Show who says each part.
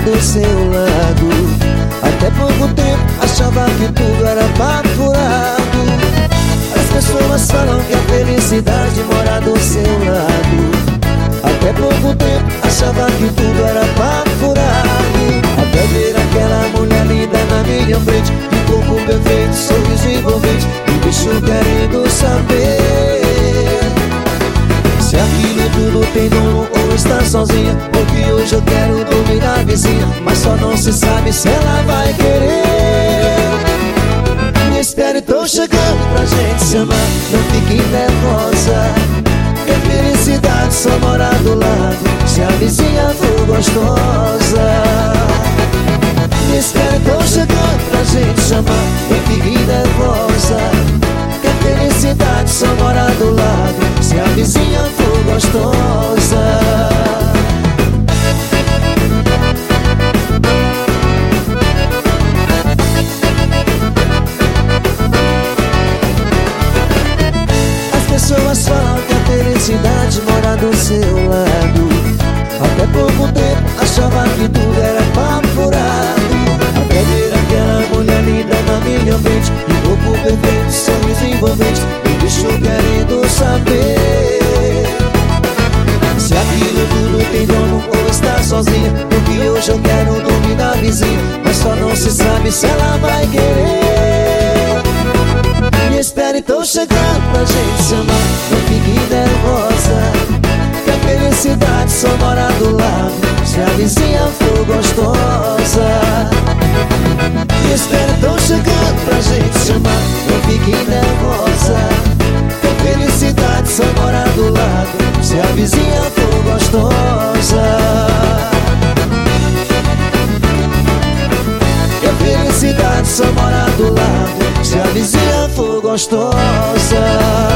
Speaker 1: do seu lado. Até pouco tempo achava que tudo era papo furado. As pessoas falam que a felicidade mora do seu lado. Até pouco tempo achava que tudo era papo furado. Até ver aquela mulher linda na minha frente, de corpo perfeito, sorriso envolvente, e o bicho querendo saber se aquilo tudo tem dono ou está sozinha. Porque hoje eu quero dormir na vizinha, mas só não se sabe se ela vai querer. Me espere, tô chegando pra gente se amar. Não fique nervosa, que a felicidade só mora do lado se a vizinha for gostosa. Me espere, tô chegando pra gente chamar. Não fique nervosa, que a felicidade só mora do lado se a vizinha for gostosa. As pessoas falam que a felicidade mora do seu lado. Até pouco tempo achava que tudo era papo furado. Até ver aquela mulher linda na minha frente, de corpo perfeito, sorriso envolvente, e o bicho querendo saber se aquilo tudo tem dono ou está sozinha. Porque hoje eu quero dormir na vizinha, mas só não se sabe se ela vai querer. Me espere, tô chegando pra gente se amar. Não fique nervosa, que a felicidade só mora do lado se a vizinha for gostosa. Me espere, tô chegando pra gente se amar. Não fique nervosa, que a felicidade só mora do lado se a vizinha for gostosa. Que a felicidade só mora do lado se a vizinha for gostosa.